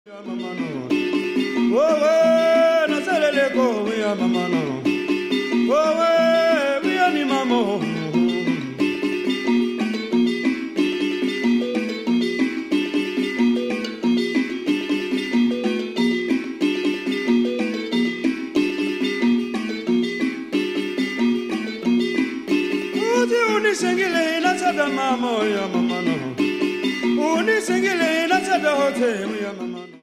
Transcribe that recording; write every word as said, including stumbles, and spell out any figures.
Singile na tada mama ya mama no. Uni singile na tada hote ya mama.